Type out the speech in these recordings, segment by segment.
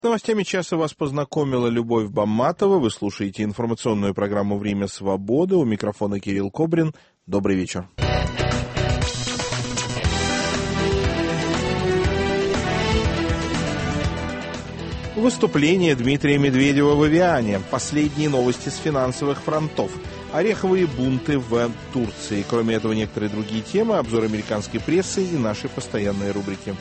С новостями часа вас познакомила Любовь Бамматова. Вы слушаете информационную программу «Время свободы». У микрофона Кирилл Кобрин. Добрый вечер. Выступление Дмитрия Медведева в Эвиане. Последние новости с финансовых фронтов. Ореховые бунты в Турции. Кроме этого, некоторые другие темы, обзор американской прессы и наши постоянные рубрики.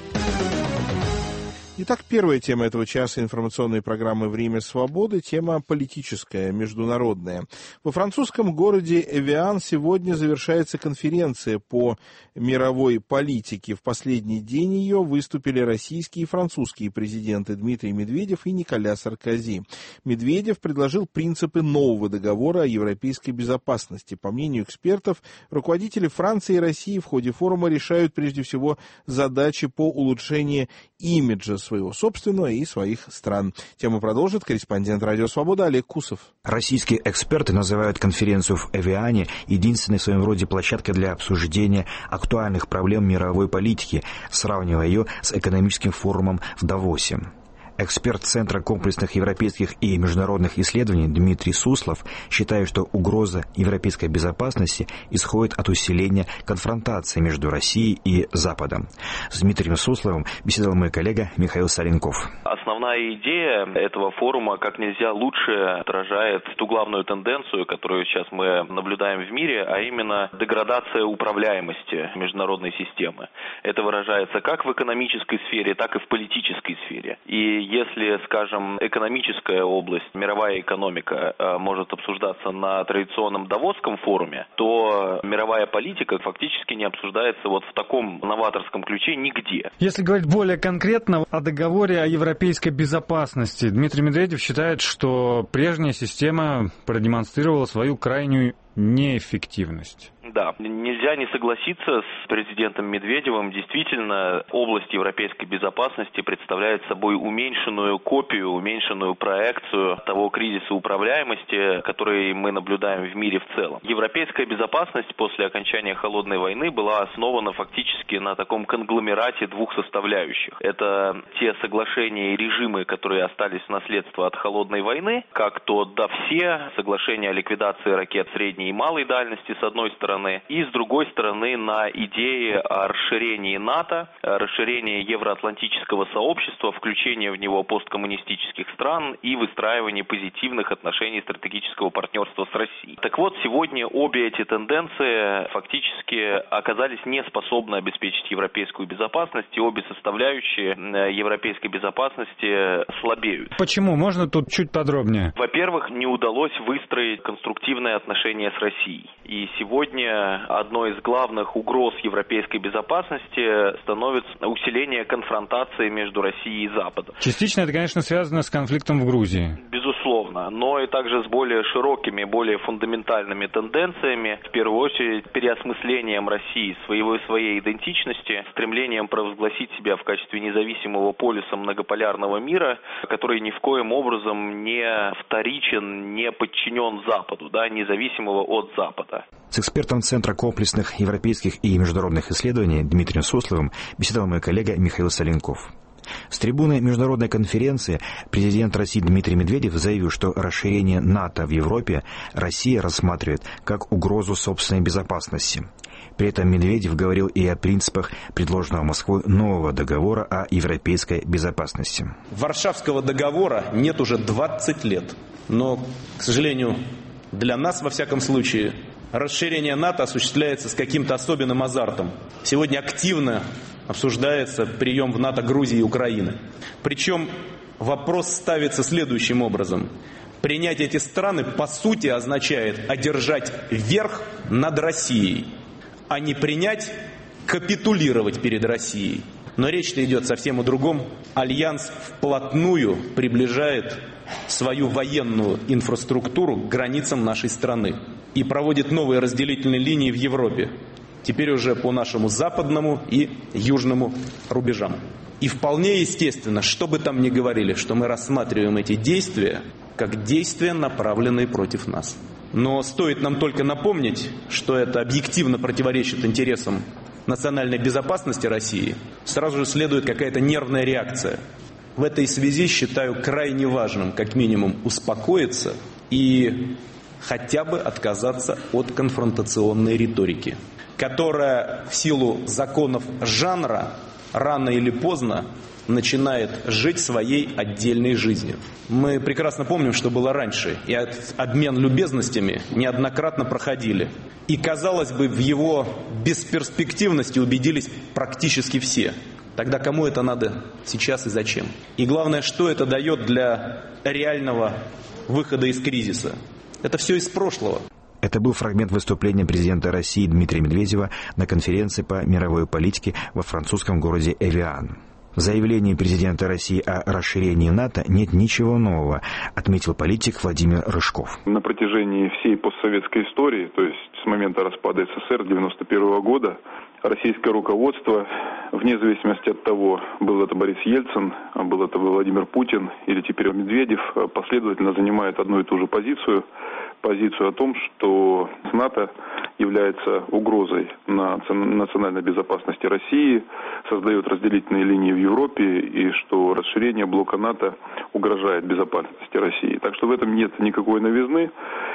Итак, первая тема этого часа информационной программы «Время свободы» – тема политическая, международная. Во французском городе Эвиан сегодня завершается конференция по мировой политике. В последний день ее выступили российские и французские президенты Дмитрий Медведев и Николя Саркози. Медведев предложил принципы нового договора о европейской безопасности. По мнению экспертов, руководители Франции и России в ходе форума решают прежде всего задачи по улучшению имиджа своего собственного и своих стран. Тему продолжит корреспондент «Радио Свобода» Олег Кусов. Российские эксперты называют конференцию в Эвиане единственной в своем роде площадкой для обсуждения актуальных проблем мировой политики, сравнивая ее с экономическим форумом в Давосе. Эксперт Центра комплексных европейских и международных исследований Дмитрий Суслов считает, что угроза европейской безопасности исходит от усиления конфронтации между Россией и Западом. С Дмитрием Сусловым беседовал мой коллега Михаил Соленков. Основная идея этого форума как нельзя лучше отражает ту главную тенденцию, которую сейчас мы наблюдаем в мире, а именно деградация управляемости международной системы. Это выражается как в экономической сфере, так и в политической сфере. И если, скажем, экономическая область, мировая экономика может обсуждаться на традиционном Давосском форуме, то мировая политика фактически не обсуждается вот в таком новаторском ключе нигде. Если говорить более конкретно о договоре о европейской безопасности, Дмитрий Медведев считает, что прежняя система продемонстрировала свою крайнюю неэффективность. Да, нельзя не согласиться с президентом Медведевым. Действительно, область европейской безопасности представляет собой уменьшенную копию, уменьшенную проекцию того кризиса управляемости, который мы наблюдаем в мире в целом. Европейская безопасность после окончания Холодной войны была основана фактически на таком конгломерате двух составляющих. Это те соглашения и режимы, которые остались в наследство от Холодной войны, как то ДАВСЕ, соглашение о ликвидации ракет средней и малой дальности с одной стороны, и с другой стороны на идеи о расширении НАТО, расширении евроатлантического сообщества, включении в него посткоммунистических стран и выстраивании позитивных отношений стратегического партнерства с Россией. Так вот, сегодня обе эти тенденции фактически оказались не способны обеспечить европейскую безопасность, и обе составляющие европейской безопасности слабеют. Почему? Можно тут чуть подробнее? Во-первых, не удалось выстроить конструктивные отношения с Россией. И сегодня одной из главных угроз европейской безопасности становится усиление конфронтации между Россией и Западом. Частично это, конечно, связано с конфликтом в Грузии. Безусловно, но и также с более широкими, более фундаментальными тенденциями, в первую очередь переосмыслением России своей идентичности, стремлением провозгласить себя в качестве независимого полюса многополярного мира, который ни в коем образом не вторичен, не подчинен Западу, независимого от Запада. С экспертом Центра комплексных европейских и международных исследований Дмитрием Сусловым беседовал мой коллега Михаил Соленков. С трибуны международной конференции президент России Дмитрий Медведев заявил, что расширение НАТО в Европе Россия рассматривает как угрозу собственной безопасности. При этом Медведев говорил и о принципах предложенного Москвой нового договора о европейской безопасности. Варшавского договора нет уже 20 лет, но, к сожалению, для нас, во всяком случае, расширение НАТО осуществляется с каким-то особенным азартом. Сегодня активно обсуждается прием в НАТО Грузии и Украины. Причем вопрос ставится следующим образом. Принять эти страны, по сути, означает одержать верх над Россией, а не принять, капитулировать перед Россией. Но речь-то идет совсем о другом. Альянс вплотную приближает свою военную инфраструктуру к границам нашей страны и проводит новые разделительные линии в Европе, теперь уже по нашему западному и южному рубежам. И вполне естественно, что бы там ни говорили, что мы рассматриваем эти действия как действия, направленные против нас. Но стоит нам только напомнить, что это объективно противоречит интересам национальной безопасности России, сразу же следует какая-то нервная реакция. В этой связи считаю крайне важным, как минимум, успокоиться и хотя бы отказаться от конфронтационной риторики, которая в силу законов жанра рано или поздно начинает жить своей отдельной жизнью. Мы прекрасно помним, что было раньше, и обмен любезностями неоднократно проходили. И, казалось бы, в его бесперспективности убедились практически все. Тогда кому это надо сейчас и зачем? И главное, что это дает для реального выхода из кризиса? Это все из прошлого. Это был фрагмент выступления президента России Дмитрия Медведева на конференции по мировой политике во французском городе Эвиан. В заявлении президента России о расширении НАТО нет ничего нового, отметил политик Владимир Рыжков. На протяжении всей постсоветской истории, то есть с момента распада СССР 1991 года, российское руководство, вне зависимости от того, был это Борис Ельцин, был это Владимир Путин или теперь Медведев, последовательно занимает одну и ту же позицию о том, что НАТО является угрозой национальной безопасности России, создает разделительные линии в Европе и что расширение блока НАТО угрожает безопасности России. Так что в этом нет никакой новизны,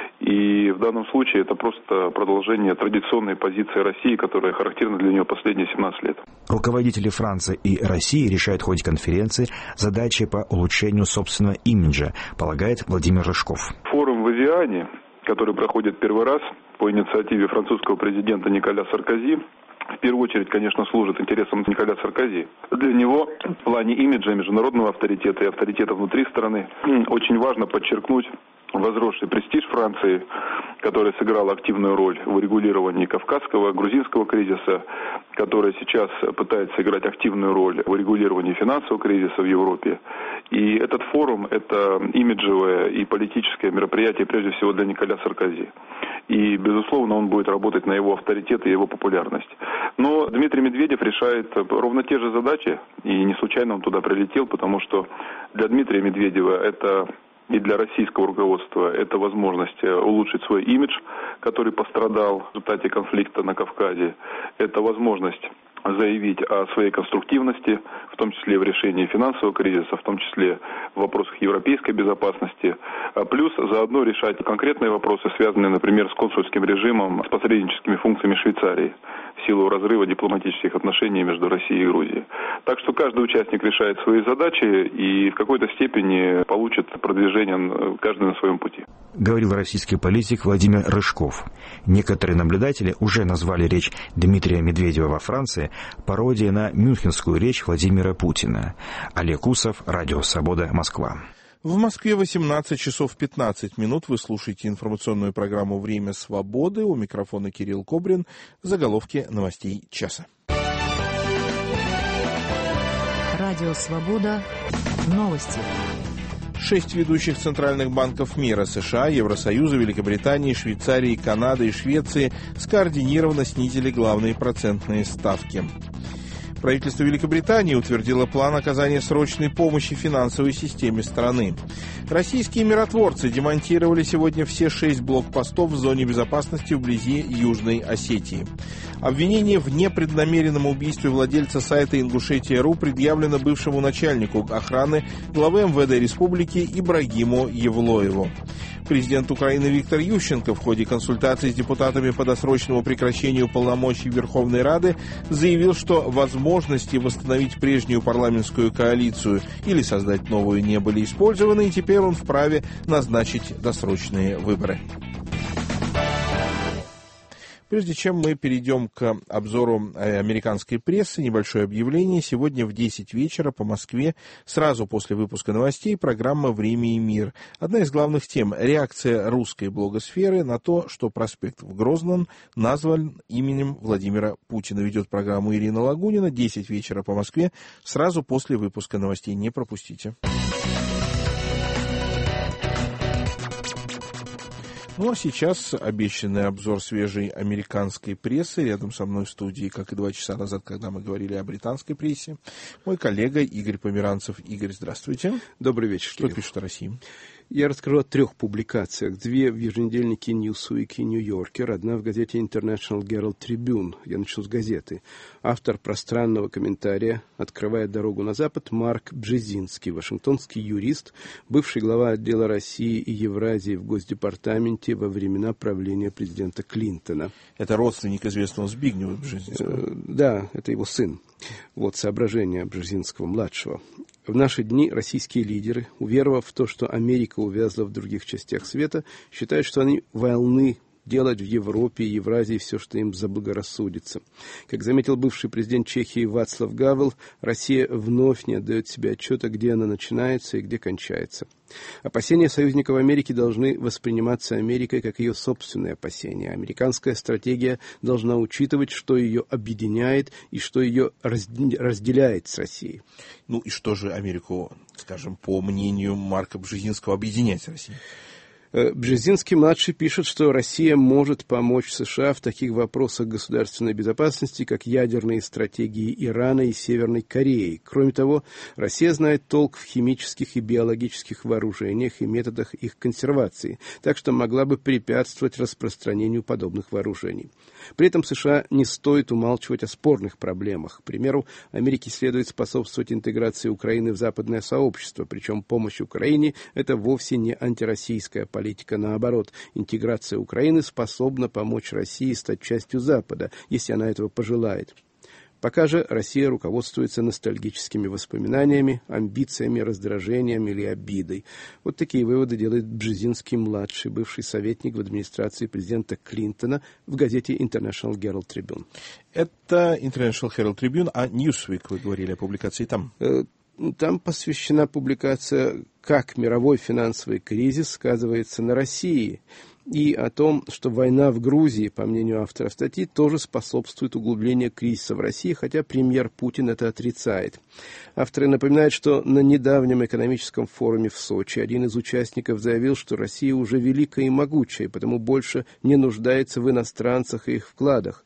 и в данном случае это просто продолжение традиционной позиции России, которая характерна для нее последние 17 лет. Руководители Франции и России решают в ходе конференции задачи по улучшению собственного имиджа, полагает Владимир Рыжков. Форум в Эвиане, который проходит первый раз по инициативе французского президента Николя Саркози, в первую очередь, конечно, служит интересам Николя Саркози. Для него в плане имиджа, международного авторитета и авторитета внутри страны очень важно подчеркнуть возросший престиж Франции, которая сыграла активную роль в урегулировании кавказского, грузинского кризиса, которая сейчас пытается играть активную роль в урегулировании финансового кризиса в Европе. И этот форум – это имиджевое и политическое мероприятие, прежде всего, для Николя Саркози. И, безусловно, он будет работать на его авторитет и его популярность. Но Дмитрий Медведев решает ровно те же задачи, и не случайно он туда прилетел, потому что для Дмитрия Медведева это и для российского руководства это возможность улучшить свой имидж, который пострадал в результате конфликта на Кавказе. Это возможность заявить о своей конструктивности, в том числе в решении финансового кризиса, в том числе в вопросах европейской безопасности, плюс заодно решать конкретные вопросы, связанные, например, с консульским режимом, с посредническими функциями Швейцарии в силу разрыва дипломатических отношений между Россией и Грузией. Так что каждый участник решает свои задачи и в какой-то степени получит продвижение каждый на своем пути. Говорил российский политик Владимир Рыжков. Некоторые наблюдатели уже назвали речь Дмитрия Медведева во Франции пародией на мюнхенскую речь Владимира Путина. Олег Усов, Радио Свобода, Москва. В Москве 18 часов 15 минут. Вы слушаете информационную программу «Время свободы». У микрофона Кирилл Кобрин. Заголовки новостей часа. Радио Свобода. Новости. 6 ведущих центральных банков мира – США, Евросоюза, Великобритании, Швейцарии, Канады и Швеции – скоординированно снизили главные процентные ставки. Правительство Великобритании утвердило план оказания срочной помощи финансовой системе страны. Российские миротворцы демонтировали сегодня все 6 блокпостов в зоне безопасности вблизи Южной Осетии. Обвинение в непреднамеренном убийстве владельца сайта Ингушетия.ру предъявлено бывшему начальнику охраны главы МВД Республики Ибрагиму Евлоеву. Президент Украины Виктор Ющенко в ходе консультаций с депутатами по досрочному прекращению полномочий Верховной Рады заявил, что возможности восстановить прежнюю парламентскую коалицию или создать новую не были использованы, и теперь он вправе назначить досрочные выборы. Прежде чем мы перейдем к обзору американской прессы, небольшое объявление. Сегодня в 10 вечера по Москве, сразу после выпуска новостей, программа «Время и мир». Одна из главных тем – реакция русской блогосферы на то, что проспект в Грозном назван именем Владимира Путина. Ведет программу Ирина Лагунина. 10 вечера по Москве, сразу после выпуска новостей. Не пропустите. Ну а сейчас обещанный обзор свежей американской прессы. Рядом со мной в студии, как и 2 часа назад, когда мы говорили о британской прессе, мой коллега Игорь Померанцев. Игорь, здравствуйте. Добрый вечер. Что пишут о России? Я расскажу о 3 публикациях. 2 в еженедельнике Newsweek и New Yorker, 1 в газете International Herald Tribune. Я начну с газеты. Автор пространного комментария «Открывая дорогу на Запад» Марк Бжезинский, вашингтонский юрист, бывший глава отдела России и Евразии в Госдепартаменте во времена правления президента Клинтона. Это родственник известного Збигнева Бжезинского? Да, это его сын. Вот соображения Бжезинского-младшего. В наши дни российские лидеры, уверовав в то, что Америка увязла в других частях света, считают, что они вольны делать в Европе и Евразии все, что им заблагорассудится. Как заметил бывший президент Чехии Вацлав Гавел, Россия вновь не отдает себе отчета, где она начинается и где кончается. Опасения союзников Америки должны восприниматься Америкой как ее собственные опасения. Американская стратегия должна учитывать, что ее объединяет и что ее разделяет с Россией. Ну и что же Америку, скажем, по мнению Марка Бжезинского, объединяет с Россией? Бжезинский-младший пишет, что Россия может помочь США в таких вопросах государственной безопасности, как ядерные стратегии Ирана и Северной Кореи. Кроме того, Россия знает толк в химических и биологических вооружениях и методах их консервации, так что могла бы препятствовать распространению подобных вооружений. При этом США не стоит умалчивать о спорных проблемах. К примеру, Америке следует способствовать интеграции Украины в западное сообщество, причем помощь Украине – это вовсе не антироссийская политика. Наоборот, интеграция Украины способна помочь России стать частью Запада, если она этого пожелает. Пока же Россия руководствуется ностальгическими воспоминаниями, амбициями, раздражением или обидой. Вот такие выводы делает Бжезинский-младший, бывший советник в администрации президента Клинтона, в газете International Herald Tribune. Это International Herald Tribune, а Newsweek, вы говорили о публикации там? Там посвящена публикация «Как мировой финансовый кризис сказывается на России» и о том, что война в Грузии, по мнению автора статьи, тоже способствует углублению кризиса в России, хотя премьер Путин это отрицает. Авторы напоминают, что на недавнем экономическом форуме в Сочи один из участников заявил, что Россия уже великая и могучая, потому больше не нуждается в иностранцах и их вкладах.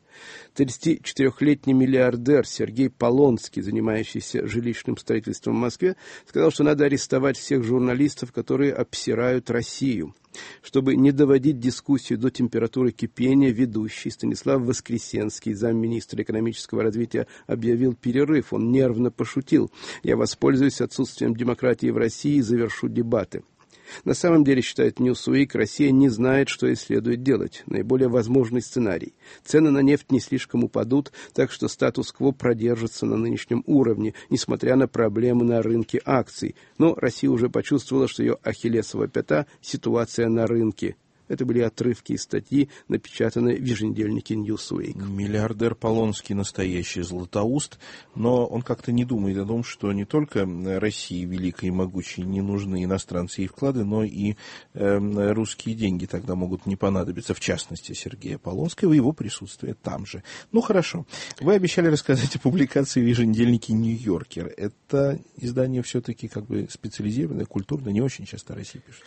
34-летний миллиардер Сергей Полонский, занимающийся жилищным строительством в Москве, сказал, что надо арестовать всех журналистов, которые обсирают Россию. Чтобы не доводить дискуссию до температуры кипения, ведущий Станислав Воскресенский, замминистра экономического развития, объявил перерыв. Он нервно пошутил: «Я воспользуюсь отсутствием демократии в России и завершу дебаты». На самом деле, считает Newsweek, Россия не знает, что ей следует делать. Наиболее возможный сценарий. Цены на нефть не слишком упадут, так что статус-кво продержится на нынешнем уровне, несмотря на проблемы на рынке акций. Но Россия уже почувствовала, что ее ахиллесова пята – ситуация на рынке. Это были отрывки из статьи, напечатанной в еженедельнике Newsweek. Миллиардер Полонский настоящий златоуст, но он как-то не думает о том, что не только России великой и могучей не нужны иностранцы и вклады, но и русские деньги тогда могут не понадобиться, в частности, Сергея Полонского и его присутствие там же. Ну, хорошо. Вы обещали рассказать о публикации в еженедельнике Нью-Йоркер. Это издание все-таки как бы специализированное, культурное, не очень часто о России пишут.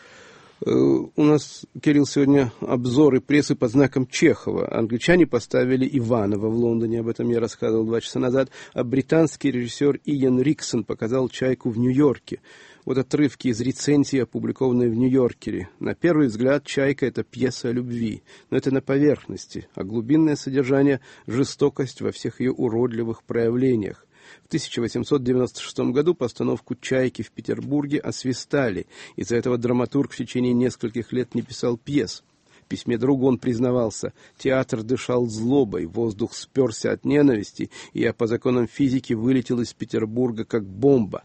У нас, Кирилл, сегодня обзоры прессы под знаком Чехова. Англичане поставили Иванова в Лондоне, об этом я рассказывал 2 часа назад, а британский режиссер Иэн Риксон показал «Чайку» в Нью-Йорке. Вот отрывки из рецензии, опубликованной в Нью-Йоркере. На первый взгляд, «Чайка» — это пьеса о любви, но это на поверхности, а глубинное содержание — жестокость во всех ее уродливых проявлениях. В 1896 году постановку «Чайки» в Петербурге освистали. Из-за этого драматург в течение нескольких лет не писал пьес. В письме другу он признавался: «Театр дышал злобой, воздух сперся от ненависти, и я по законам физики вылетел из Петербурга как бомба».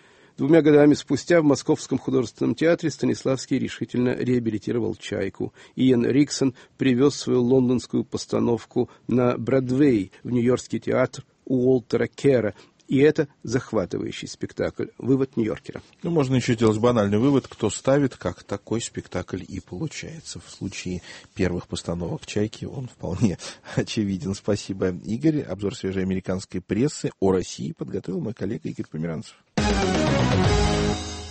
2 годами спустя в Московском художественном театре Станиславский решительно реабилитировал «Чайку». Иэн Риксон привез свою лондонскую постановку на Бродвей в Нью-Йоркский театр Уолтера Керра. И это захватывающий спектакль. Вывод Нью-Йоркера. Ну, можно еще делать банальный вывод: кто ставит, как такой спектакль и получается. В случае первых постановок «Чайки» он вполне очевиден. Спасибо, Игорь. Обзор свежей американской прессы о России подготовил мой коллега Игорь Померанцев.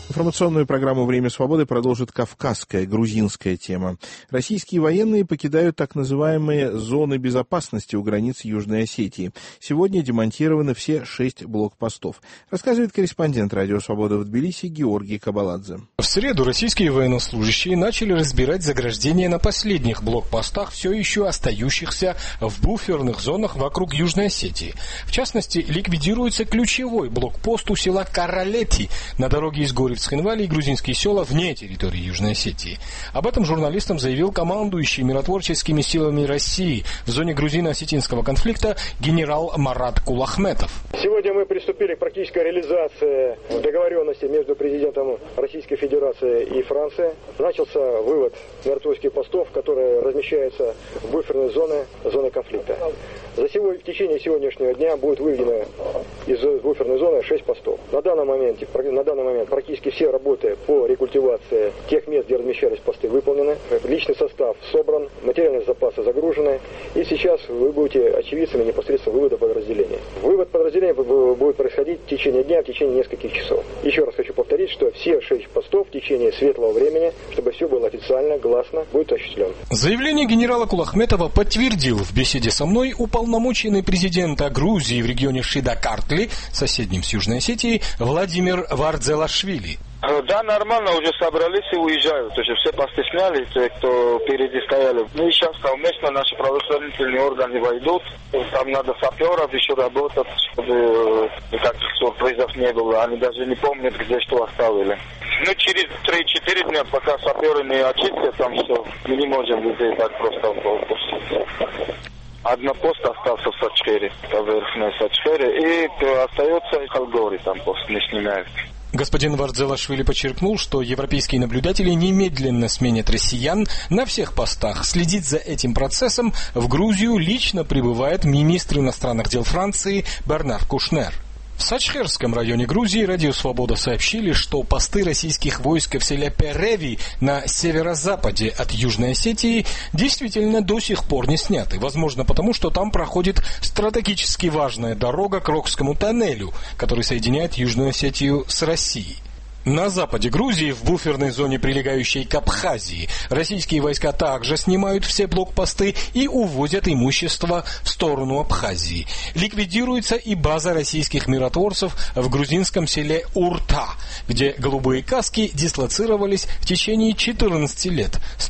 Информационную программу «Время свободы» продолжит кавказская, грузинская тема. Российские военные покидают так называемые зоны безопасности у границ Южной Осетии. Сегодня демонтированы все 6 блокпостов. Рассказывает корреспондент «Радио Свобода» в Тбилиси Георгий Кабаладзе. В среду российские военнослужащие начали разбирать заграждения на последних блокпостах, все еще остающихся в буферных зонах вокруг Южной Осетии. В частности, ликвидируется ключевой блокпост у села Каралети на дороге из Горевска и грузинские села вне территории Южной Осетии. Об этом журналистам заявил командующий миротворческими силами России в зоне грузино-осетинского конфликта генерал Марат Кулахметов. Сегодня мы приступили к практической реализации договоренности между президентом Российской Федерации и Францией. Начался вывод миротворческих постов, которые размещаются в буферной зоны конфликта. В течение сегодняшнего дня будет выведено из буферной зоны 6 постов. На данный момент практически все работы по рекультивации тех мест, где размещались посты, выполнены. Личный состав собран, материальные запасы загружены. И сейчас вы будете очевидцами непосредственно вывода подразделения. Вывод подразделения будет происходить в течение дня, в течение нескольких часов. Еще раз хочу повторить, что все 6 постов в течение светлого времени, чтобы все было официально, гласно, будет осуществлено. Заявление генерала Кулахметова подтвердил в беседе со мной уполномоченный президента Грузии в регионе Шида-Картли, соседним с Южной Осетией, Владимир Вардзелашвили. Да, нормально, уже собрались и уезжают. Уже все посты сняли, те, кто впереди стояли. Ну и сейчас совместно наши правоохранительные органы войдут. Там надо саперов еще работать, чтобы никаких сюрпризов не было. Они даже не помнят, где что оставили. Ну, через 3-4 дня, пока саперы не очистят там все, мы не можем людей так просто отпустить. Один пост остался в Сачхере, поверхной Сачхере, и остается Халгори, там пост не снимают. Господин Вардзелашвили подчеркнул, что европейские наблюдатели немедленно сменят россиян на всех постах. Следить за этим процессом в Грузию лично прибывает министр иностранных дел Франции Бернар Кушнер. В Сачхерском районе Грузии Радио Свобода сообщили, что посты российских войск в селе Переви на северо-западе от Южной Осетии действительно до сих пор не сняты. Возможно, потому что там проходит стратегически важная дорога к Рокскому тоннелю, который соединяет Южную Осетию с Россией. На западе Грузии, в буферной зоне, прилегающей к Абхазии, российские войска также снимают все блокпосты и увозят имущество в сторону Абхазии. Ликвидируется и база российских миротворцев в грузинском селе Урта, где голубые каски дислоцировались в течение 14 лет, с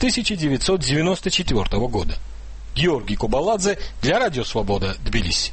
1994 года. Георгий Кабаладзе для Радио Свобода, Тбилиси.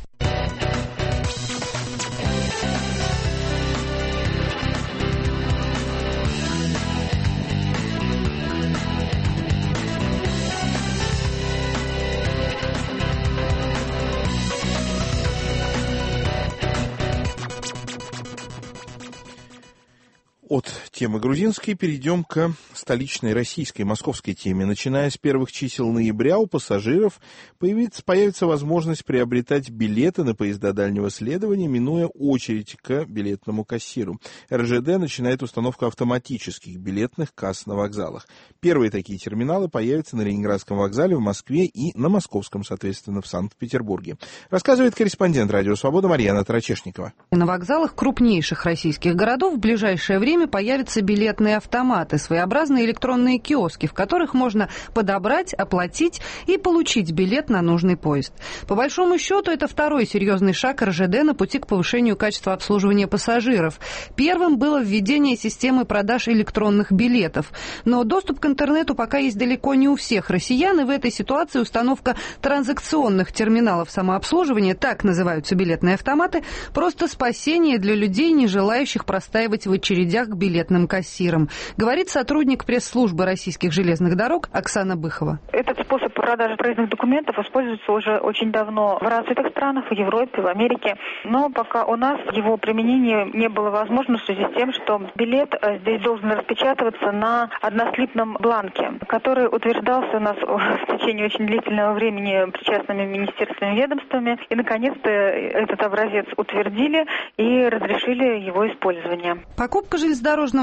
От темы грузинской перейдем к столичной российской, московской теме. Начиная с первых чисел ноября у пассажиров появится возможность приобретать билеты на поезда дальнего следования, минуя очередь к билетному кассиру. РЖД начинает установку автоматических билетных касс на вокзалах. Первые такие терминалы появятся на Ленинградском вокзале, в Москве и на Московском, соответственно, в Санкт-Петербурге. Рассказывает корреспондент «Радио Свобода» Марьяна Тарачешникова. На вокзалах крупнейших российских городов в ближайшее время появятся билетные автоматы, своеобразные электронные киоски, в которых можно подобрать, оплатить и получить билет на нужный поезд. По большому счету, это второй серьезный шаг РЖД на пути к повышению качества обслуживания пассажиров. Первым было введение системы продаж электронных билетов. Но доступ к интернету пока есть далеко не у всех россиян, и в этой ситуации установка транзакционных терминалов самообслуживания, так называются билетные автоматы, просто спасение для людей, не желающих простаивать в очередях к билетным кассирам, говорит сотрудник пресс-службы российских железных дорог Оксана Быхова. Этот способ продажи проездных документов используется уже очень давно в развитых странах, в Европе, в Америке, но пока у нас его применение не было возможно в связи с тем, что билет здесь должен распечатываться на однослипном бланке, который утверждался у нас в течение очень длительного времени причастными министерствами и ведомствами, и наконец-то этот образец утвердили и разрешили его использование. Покупка железнодорожного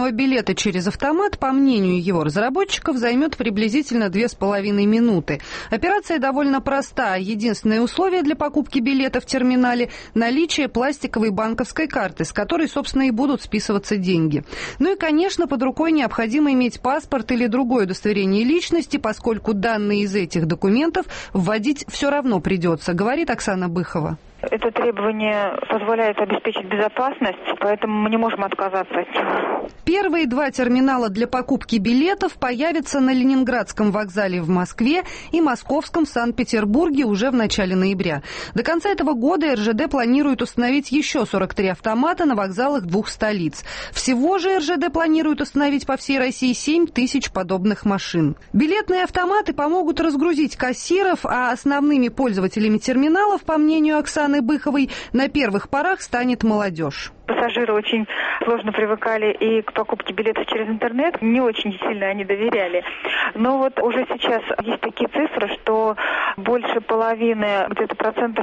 электронного билета через автомат, по мнению его разработчиков, займет приблизительно 2,5 минуты. Операция довольно проста. Единственное условие для покупки билета в терминале – наличие пластиковой банковской карты, с которой, собственно, и будут списываться деньги. Ну и, конечно, под рукой необходимо иметь паспорт или другое удостоверение личности, поскольку данные из этих документов вводить все равно придется, говорит Оксана Быхова. Это требование позволяет обеспечить безопасность, поэтому мы не можем отказаться от него. Первые 2 терминала для покупки билетов появятся на Ленинградском вокзале в Москве и Московском в Санкт-Петербурге уже в начале ноября. До конца этого года РЖД планирует установить еще 43 автомата на вокзалах 2 столиц. Всего же РЖД планирует установить по всей России 7 тысяч подобных машин. Билетные автоматы помогут разгрузить кассиров, а основными пользователями терминалов, по мнению Оксаны Быховой, на первых порах станет молодежь. Пассажиры очень сложно привыкали и к покупке билетов через интернет, не очень сильно они доверяли. Но вот уже сейчас есть такие цифры, что больше половины, где-то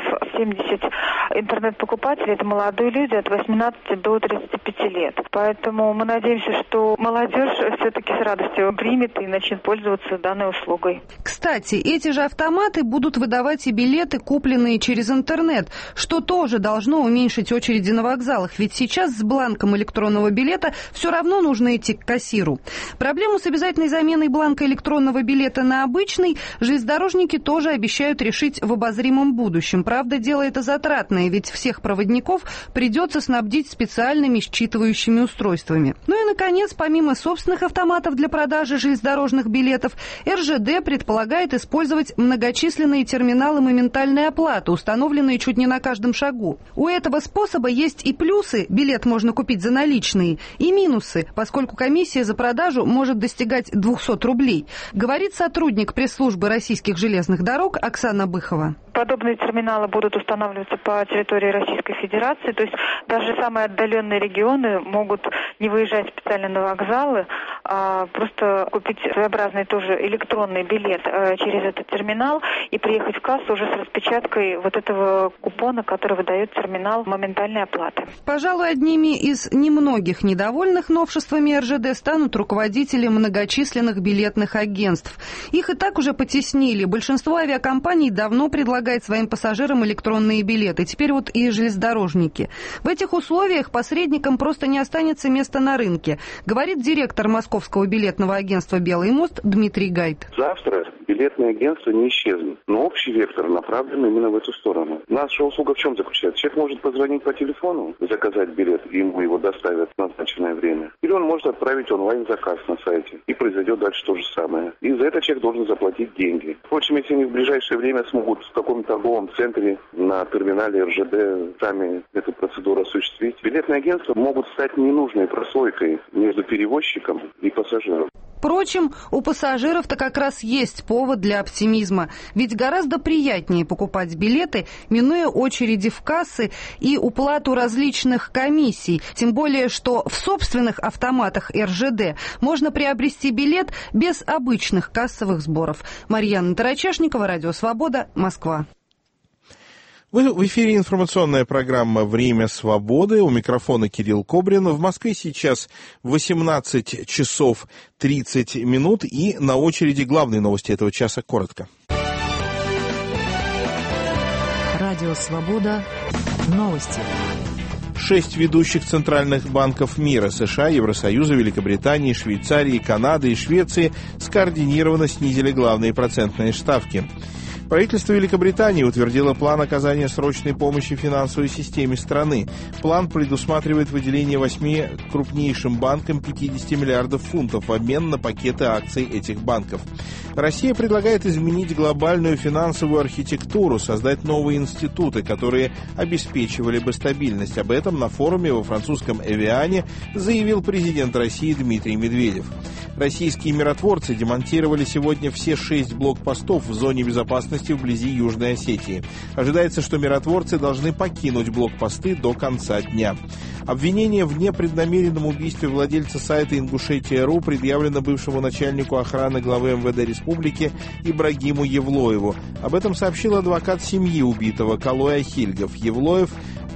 70% интернет-покупателей – это молодые люди от 18 до 35 лет. Поэтому мы надеемся, что молодежь все-таки с радостью примет и начнет пользоваться данной услугой. Кстати, эти же автоматы будут выдавать и билеты, купленные через интернет, что тоже должно уменьшить очереди на вокзалах, ведь сейчас с бланком электронного билета все равно нужно идти к кассиру. Проблему с обязательной заменой бланка электронного билета на обычный железнодорожники тоже обещают решить в обозримом будущем. Правда, дело это затратное, ведь всех проводников придется снабдить специальными считывающими устройствами. Ну и, наконец, помимо собственных автоматов для продажи железнодорожных билетов, РЖД предполагает использовать многочисленные терминалы моментальной оплаты, установленные чуть не на каждом шагу. У этого способа есть и плюсы, билет можно купить за наличные, и минусы, поскольку комиссия за продажу может достигать 200 рублей, говорит сотрудник пресс-службы российских железных дорог Оксана Быхова. Подобные терминалы будут устанавливаться по территории Российской Федерации, то есть даже самые отдаленные регионы могут не выезжать специально на вокзалы, а просто купить своеобразный тоже электронный билет через этот терминал и приехать в кассу уже с распечаткой вот этого купона, который выдает терминал моментальной оплаты. Пожалуй, одними из немногих недовольных новшествами РЖД станут руководители многочисленных билетных агентств. Их и так уже потеснили. Большинство авиакомпаний давно предлагают своим пассажирам электронные билеты. Теперь вот и железнодорожники. В этих условиях посредникам просто не останется места на рынке, говорит директор московского билетного агентства «Белый мост» Дмитрий Гайд. Завтра билетные агентства не исчезнут, но общий вектор направлен именно в эту сторону. Наша услуга в чем заключается? Человек может позвонить по телефону, заказать билет, и ему его доставят в назначенное время. Или он может отправить онлайн-заказ на сайте, и произойдет дальше то же самое. И за это человек должен заплатить деньги. Впрочем, если они в ближайшее время смогут в каком-то торговом центре на терминале РЖД сами эту процедуру осуществить, билетные агентства могут стать ненужной прослойкой между перевозчиком и пассажиром. Впрочем, у пассажиров-то как раз есть повод для оптимизма. Ведь гораздо приятнее покупать билеты, минуя очереди в кассы и уплату различных комиссий. Тем более, что в собственных автоматах РЖД можно приобрести билет без обычных кассовых сборов. Марьяна Тарачешникова, Радио Свобода, Москва. В эфире информационная программа «Время свободы». У микрофона Кирилл Кобрин. В Москве сейчас 18 часов 30 минут. И на очереди главные новости этого часа коротко. Радио Свобода. Новости. 6 ведущих центральных банков мира – США, Евросоюза, Великобритании, Швейцарии, Канады и Швеции – скоординированно снизили главные процентные ставки. Правительство Великобритании утвердило план оказания срочной помощи финансовой системе страны. План предусматривает выделение 8 крупнейшим банкам 50 миллиардов фунтов в обмен на пакеты акций этих банков. Россия предлагает изменить глобальную финансовую архитектуру, создать новые институты, которые обеспечивали бы стабильность. Об этом на форуме во французском Эвиане заявил президент России Дмитрий Медведев. Российские миротворцы демонтировали сегодня все 6 блокпостов в зоне безопасности вблизи Южной Осетии. Ожидается, что миротворцы должны покинуть блокпосты до конца дня. Обвинение в непреднамеренном убийстве владельца сайта Ингушетия.ру предъявлено бывшему начальнику охраны главы МВД Республики Ибрагиму Евлоеву. Об этом сообщил адвокат семьи убитого Калой Ахильгов. Евлоев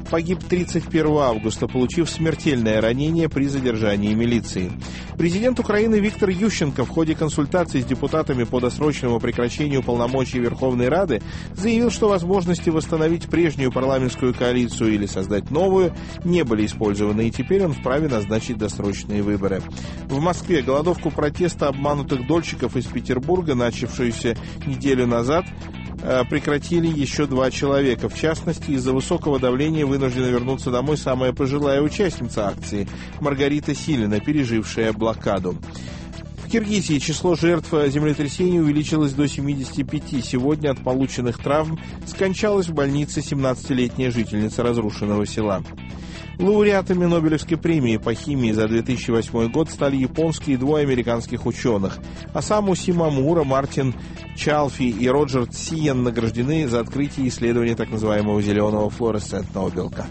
погиб 31 августа, получив смертельное ранение при задержании милиции. Президент Украины Виктор Ющенко в ходе консультаций с депутатами по досрочному прекращению полномочий Верховной Рады заявил, что возможности восстановить прежнюю парламентскую коалицию или создать новую не были использованы, и теперь он вправе назначить досрочные выборы. В Москве голодовку протеста обманутых дольщиков из Петербурга, начавшуюся неделю назад, прекратили еще 2 человека. В частности, из-за высокого давления вынуждена вернуться домой самая пожилая участница акции Маргарита Силина, пережившая блокаду. В Киргизии число жертв землетрясения увеличилось до 75. Сегодня от полученных травм скончалась в больнице 17-летняя жительница разрушенного села. Лауреатами Нобелевской премии по химии за 2008 год стали японские 2 американских ученых. Осаму Симамура, Мартин Чалфи и Роджер Циен награждены за открытие исследования так называемого зеленого флуоресцентного белка.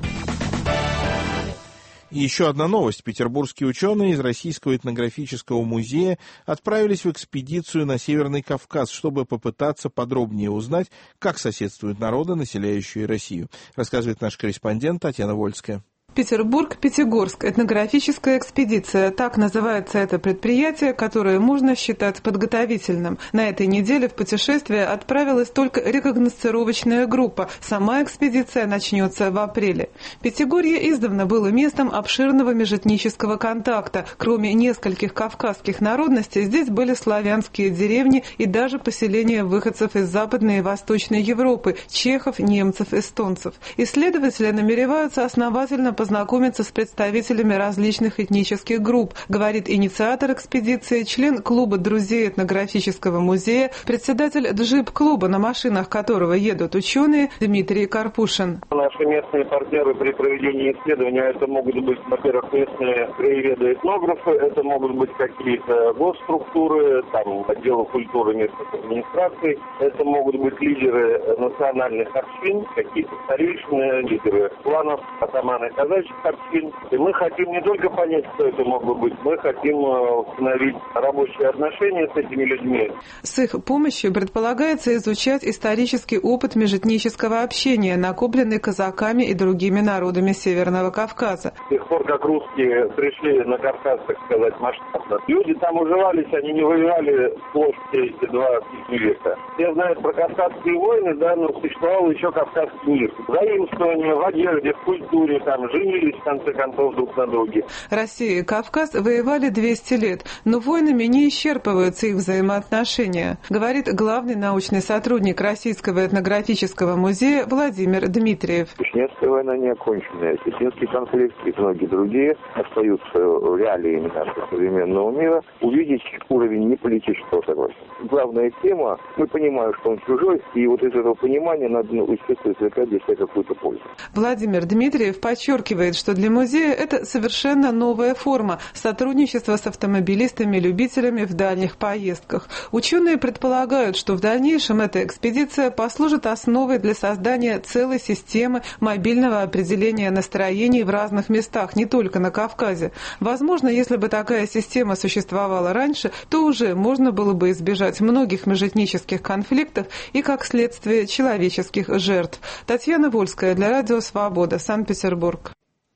И еще одна новость. Петербургские ученые из Российского этнографического музея отправились в экспедицию на Северный Кавказ, чтобы попытаться подробнее узнать, как соседствуют народы, населяющие Россию, рассказывает наш корреспондент Татьяна Вольская. Петербург-Пятигорск. Этнографическая экспедиция. Так называется это предприятие, которое можно считать подготовительным. На этой неделе в путешествие отправилась только рекогносцировочная группа. Сама экспедиция начнется в апреле. Пятигорье издавна было местом обширного межэтнического контакта. Кроме нескольких кавказских народностей, здесь были славянские деревни и даже поселения выходцев из Западной и Восточной Европы, чехов, немцев, эстонцев. Исследователи намереваются основательно познакомиться с представителями различных этнических групп, говорит инициатор экспедиции, член клуба друзей этнографического музея, председатель джип-клуба, на машинах которого едут ученые, Дмитрий Карпушин. Наши местные партнеры при проведении исследования, это могут быть, во-первых, местные краеведы-этнографы, это могут быть какие-то госструктуры, там, отделы культуры местных администраций, это могут быть лидеры национальных общин, какие-то старейшины, лидеры кланов, атаманы казачьих общин. И мы хотим не только понять, кто это мог бы быть, мы хотим установить рабочие отношения с этими людьми. С их помощью предполагается изучать исторический опыт межэтнического общения, накопленный казаками и другими народами Северного Кавказа. С тех пор, как русские пришли на Кавказ, так сказать, масштабно, люди там уживались, они не воевали сплошь все эти 2 века. Все знают про кавказские войны, да, но существовал еще Кавказский мир. Заимствование в одежде, в культуре, там, женились, в конце концов, друг на друге. Россия и Кавказ воевали 200 лет, но войнами не исчерпываются их взаимоотношения, говорит главный научный сотрудник Российского этнографического музея Владимир Дмитриев. Чеченская война не окончена, чеченский конфликт и многие другие остаются реалиями нашего современного мира. Увидеть уровень неполитического согласия. Главная тема, мы понимаем, что он чужой, и вот из этого понимания надо, естественно, извлекать для себя какую-то пользу. Владимир Дмитриев подчеркивает, что для музея это совершенно новая форма сотрудничества с автомобилистами-любителями в дальних поездках. Ученые предполагают, что в дальнейшем эта экспедиция послужит основой для создания целой системы мобильного определения настроений в разных местах, не только на Кавказе. Возможно, если бы такая система существовала раньше, то уже можно было бы избежать многих межэтнических конфликтов и, как следствие, человеческих жертв. Татьяна Вольская для Радио Свобода, Санкт-Петербург.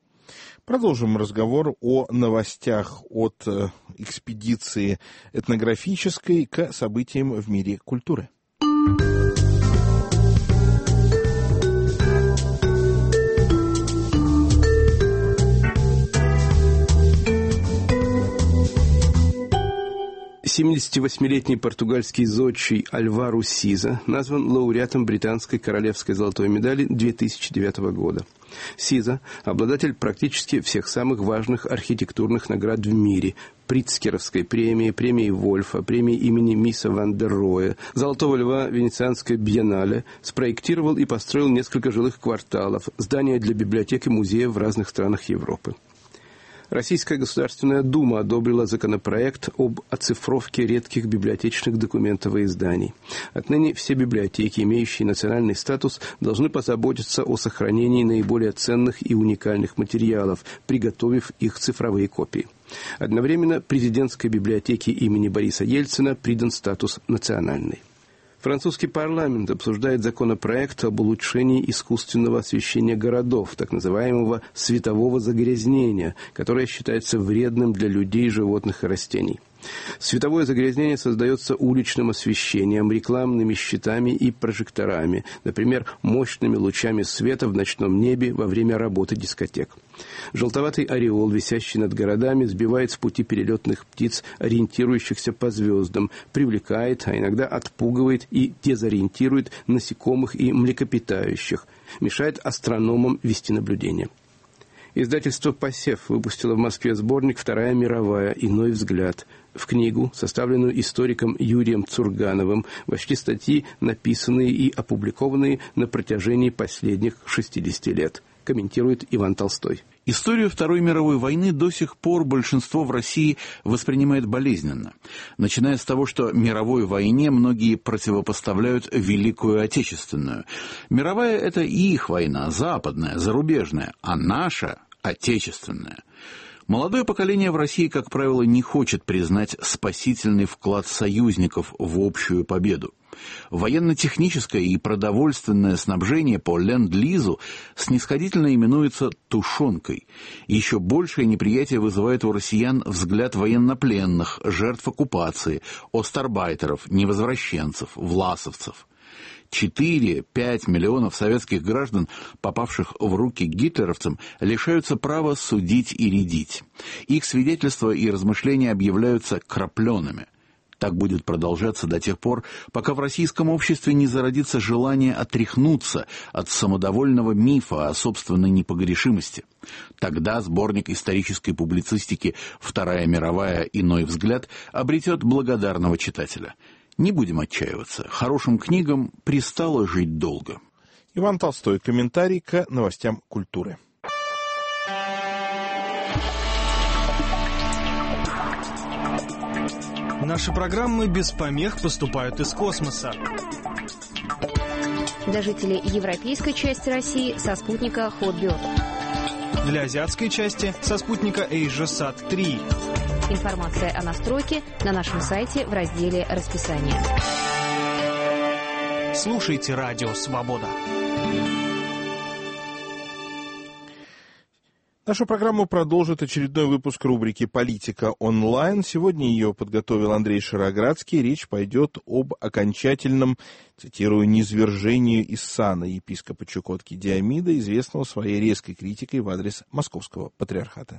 Продолжим разговор о новостях от экспедиции этнографической к событиям в мире культуры. «78-летний португальский зодчий Альваро Сиза назван лауреатом британской королевской золотой медали 2009 года. Сиза – обладатель практически всех самых важных архитектурных наград в мире – Притцкеровской премии, премии Вольфа, премии имени Мисса ван дер Роя, Золотого льва Венецианской биеннале, спроектировал и построил несколько жилых кварталов, здания для библиотек и музеев в разных странах Европы. Российская Государственная Дума одобрила законопроект об оцифровке редких библиотечных документов и изданий. Отныне все библиотеки, имеющие национальный статус, должны позаботиться о сохранении наиболее ценных и уникальных материалов, приготовив их цифровые копии. Одновременно президентской библиотеке имени Бориса Ельцина придан статус национальной. Французский парламент обсуждает законопроект об улучшении искусственного освещения городов, так называемого светового загрязнения, которое считается вредным для людей, животных и растений. Световое загрязнение создается уличным освещением, рекламными щитами и прожекторами, например, мощными лучами света в ночном небе во время работы дискотек. Желтоватый ореол, висящий над городами, сбивает с пути перелетных птиц, ориентирующихся по звездам, привлекает, а иногда отпугивает и дезориентирует насекомых и млекопитающих, мешает астрономам вести наблюдения. Издательство «Посев» выпустило в Москве сборник «Вторая мировая. Иной взгляд». В книгу, составленную историком Юрием Цургановым, вошли статьи, написанные и опубликованные на протяжении последних 60 лет, комментирует Иван Толстой. Историю Второй мировой войны до сих пор большинство в России воспринимает болезненно. Начиная с того, что мировой войне многие противопоставляют Великую Отечественную. Мировая – это их война, западная, зарубежная, а наша – отечественная. Молодое поколение в России, как правило, не хочет признать спасительный вклад союзников в общую победу. Военно-техническое и продовольственное снабжение по ленд-лизу снисходительно именуется «тушенкой». Еще большее неприятие вызывает у россиян взгляд военнопленных, жертв оккупации, остарбайтеров, невозвращенцев, власовцев. 4-5 миллионов советских граждан, попавших в руки гитлеровцам, лишаются права судить и рядить. Их свидетельства и размышления объявляются крапленными. Так будет продолжаться до тех пор, пока в российском обществе не зародится желание отряхнуться от самодовольного мифа о собственной непогрешимости. Тогда сборник исторической публицистики «Вторая мировая. Иной взгляд» обретет благодарного читателя. Не будем отчаиваться. Хорошим книгам пристало жить долго. Иван Толстой. Комментарий к новостям культуры. Наши программы без помех поступают из космоса. Для жителей европейской части России со спутника Hotbird. Для азиатской части со спутника AsiaSat 3. Информация о настройке на нашем сайте в разделе «Расписание». Слушайте «Радио Свобода». Нашу программу продолжит очередной выпуск рубрики «Политика онлайн». Сегодня ее подготовил Андрей Шароградский. Речь пойдет об окончательном, цитирую, «низвержении из сана» епископа Чукотки Диомида, известного своей резкой критикой в адрес Московского патриархата.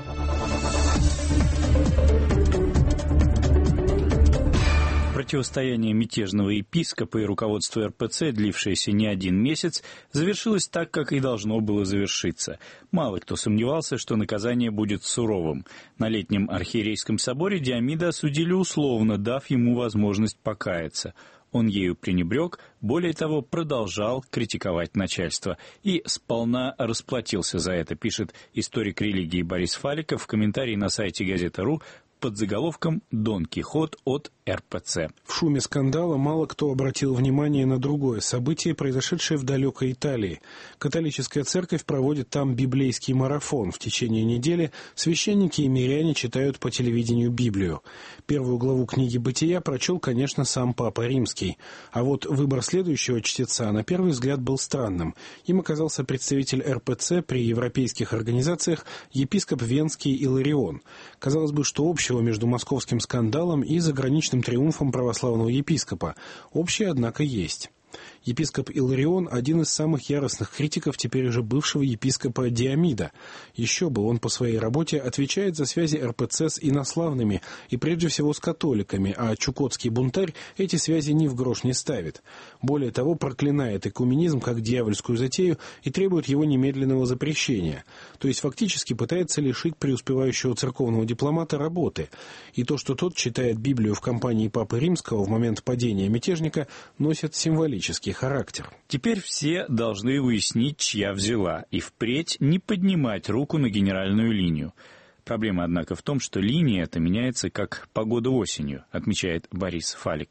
Противостояние мятежного епископа и руководства РПЦ, длившееся не один месяц, завершилось так, как и должно было завершиться. Мало кто сомневался, что наказание будет суровым. На летнем архиерейском соборе Диомида осудили условно, дав ему возможность покаяться. Он ею пренебрег, более того, продолжал критиковать начальство. И сполна расплатился за это, пишет историк религии Борис Фаликов в комментарии на сайте Газета.ру под заголовком «Дон Кихот от РПЦ». В шуме скандала мало кто обратил внимание на другое событие, произошедшее в далекой Италии. Католическая церковь проводит там библейский марафон. В течение недели священники и миряне читают по телевидению Библию. Первую главу книги «Бытия» прочел, конечно, сам Папа Римский. А вот выбор следующего чтеца на первый взгляд был странным. Им оказался представитель РПЦ при европейских организациях епископ Венский Иларион. Казалось бы, что общего между московским скандалом и заграничным триумфом православного епископа. Общее, однако, есть. Епископ Иларион – один из самых яростных критиков теперь уже бывшего епископа Диомида. Еще бы, он по своей работе отвечает за связи РПЦ с инославными и прежде всего с католиками, а чукотский бунтарь эти связи ни в грош не ставит. Более того, проклинает экуменизм как дьявольскую затею и требует его немедленного запрещения. То есть фактически пытается лишить преуспевающего церковного дипломата работы. И то, что тот читает Библию в компании Папы Римского в момент падения мятежника, носит символический характер. Теперь все должны уяснить, чья взяла, и впредь не поднимать руку на генеральную линию. Проблема, однако, в том, что линия эта меняется как погода осенью, отмечает Борис Фаликов.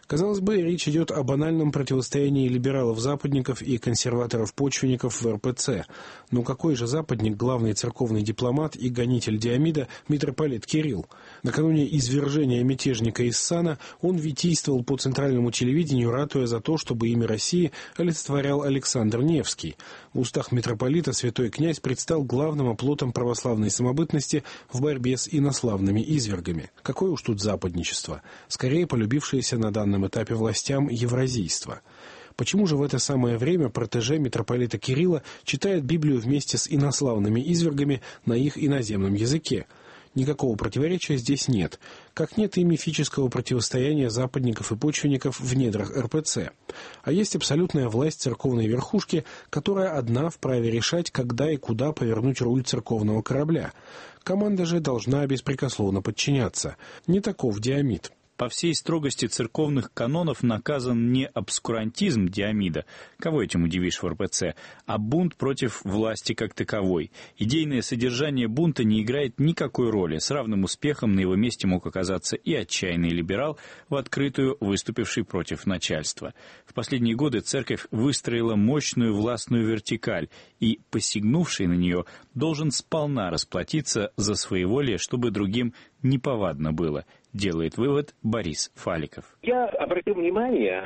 Казалось бы, речь идет о банальном противостоянии либералов-западников и консерваторов-почвенников в РПЦ. Но какой же западник главный церковный дипломат и гонитель Диомида митрополит Кирилл? Накануне извержения мятежника из сана он витийствовал по центральному телевидению, ратуя за то, чтобы имя России олицетворял Александр Невский. В устах митрополита святой князь предстал главным оплотом православной самобытности в борьбе с инославными извергами. Какое уж тут западничество, скорее полюбившееся на данном этапе властям евразийство. Почему же в это самое время протеже митрополита Кирилла читает Библию вместе с инославными извергами на их иноземном языке? Никакого противоречия здесь нет, как нет и мифического противостояния западников и почвенников в недрах РПЦ. А есть абсолютная власть церковной верхушки, которая одна вправе решать, когда и куда повернуть руль церковного корабля. Команда же должна беспрекословно подчиняться. Не таков Диомид. По всей строгости церковных канонов наказан не обскурантизм Диомида, кого этим удивишь в РПЦ, а бунт против власти как таковой. Идейное содержание бунта не играет никакой роли. С равным успехом на его месте мог оказаться и отчаянный либерал, в открытую выступивший против начальства. В последние годы церковь выстроила мощную властную вертикаль, и посягнувший на нее должен сполна расплатиться за своеволие, чтобы другим неповадно было, делает вывод Борис Фаликов. Я обратил внимание,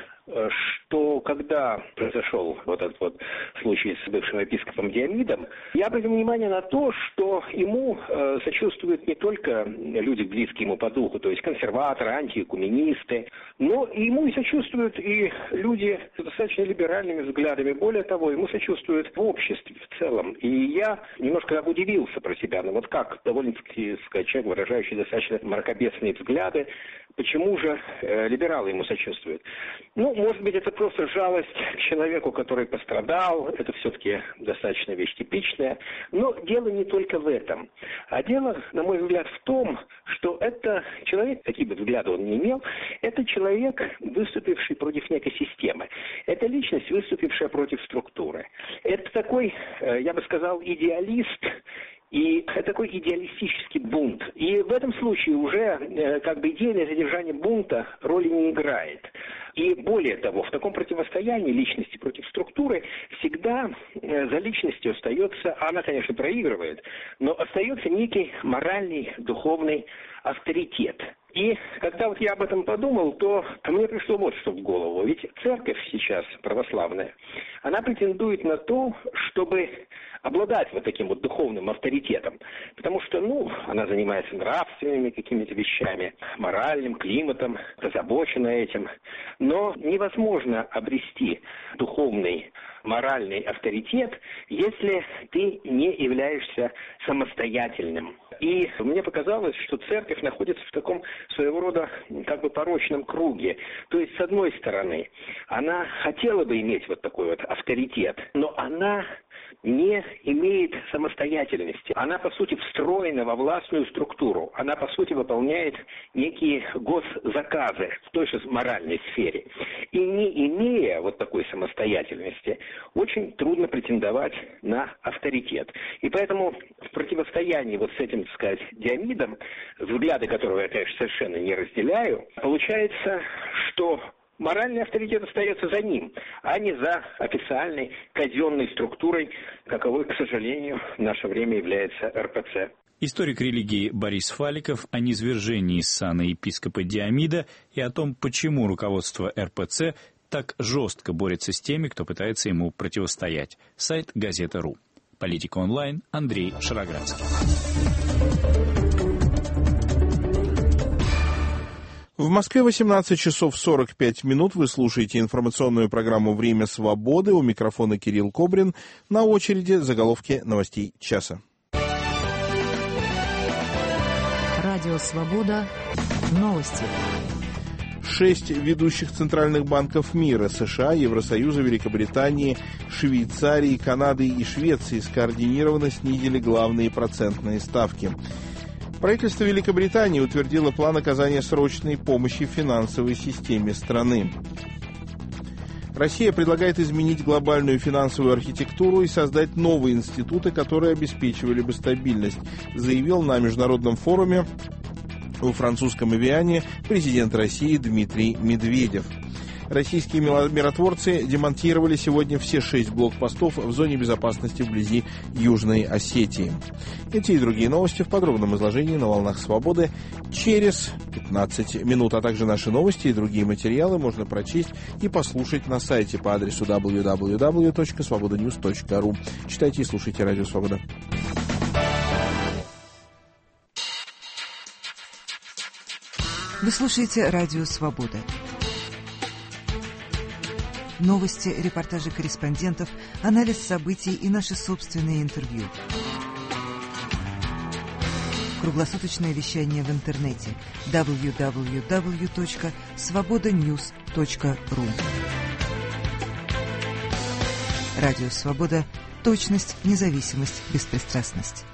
что когда произошел вот этот вот случай с бывшим епископом Диомидом, я обратил внимание на то, что ему сочувствуют не только люди, близкие ему по духу, то есть консерваторы, антиэкуменисты, но ему и сочувствуют и люди с достаточно либеральными взглядами. Более того, ему сочувствуют в обществе в целом. И я немножко удивился про себя, ну вот как довольно-таки, сказать, человек, выражающий достаточно мракобесные взгляды, почему же либералы ему сочувствуют? Ну, может быть, это просто жалость к человеку, который пострадал. Это все-таки достаточно вещь типичная. Но дело не только в этом. А дело, на мой взгляд, в том, что это человек, какие бы взгляды он ни имел, это человек, выступивший против некой системы. Это личность, выступившая против структуры. Это такой, я бы сказал, идеалист, и это такой идеалистический бунт. И в этом случае уже как бы идейное содержание бунта роли не играет. И более того, в таком противостоянии личности против структуры всегда за личностью остается, она, конечно, проигрывает, но остается некий моральный, духовный авторитет. И когда вот я об этом подумал, то мне пришло вот что в голову. Ведь церковь сейчас православная, она претендует на то, чтобы обладать вот таким вот духовным авторитетом. Потому что, она занимается нравственными какими-то вещами, моральным, климатом, озабочена этим. Но невозможно обрести духовный, моральный авторитет, если ты не являешься самостоятельным. И мне показалось, что церковь находится в таком своего рода как бы порочном круге. То есть, с одной стороны, она хотела бы иметь вот такой вот авторитет, но она не имеет самостоятельности. Она, по сути, встроена во властную структуру. Она, по сути, выполняет некие госзаказы в той же моральной сфере. И не имея вот такой самостоятельности, очень трудно претендовать на авторитет. И поэтому в противостоянии вот с этим, так сказать, Диомидом, взгляды которого я, конечно, совершенно не разделяю, получается, что моральный авторитет остается за ним, а не за официальной казенной структурой, каковой, к сожалению, в наше время является РПЦ. Историк религии Борис Фаликов о низвержении из сана епископа Диомида и о том, почему руководство РПЦ так жестко борется с теми, кто пытается ему противостоять. Сайт Газета.ру. Политика онлайн. Андрей Шароградский. В Москве 18 часов 45 минут. Вы слушаете информационную программу «Время свободы». У микрофона Кирилл Кобрин. На очереди заголовки новостей часа. Радио «Свобода». Новости. 6 ведущих центральных банков мира – США, Евросоюза, Великобритании, Швейцарии, Канады и Швеции – скоординированно снизили главные процентные ставки. Правительство Великобритании утвердило план оказания срочной помощи финансовой системе страны. Россия предлагает изменить глобальную финансовую архитектуру и создать новые институты, которые обеспечивали бы стабильность, заявил на международном форуме Во французском Эвиане президент России Дмитрий Медведев. Российские миротворцы демонтировали сегодня все 6 блокпостов в зоне безопасности вблизи Южной Осетии. Эти и другие новости в подробном изложении на «Волнах Свободы» через 15 минут. А также наши новости и другие материалы можно прочесть и послушать на сайте по адресу www.svobodanews.ru. Читайте и слушайте Радио Свобода. Вы слушаете Радио Свобода. Новости, репортажи корреспондентов, анализ событий и наши собственные интервью. Круглосуточное вещание в интернете www.svobodanews.ru. Радио Свобода. Точность, независимость, беспристрастность.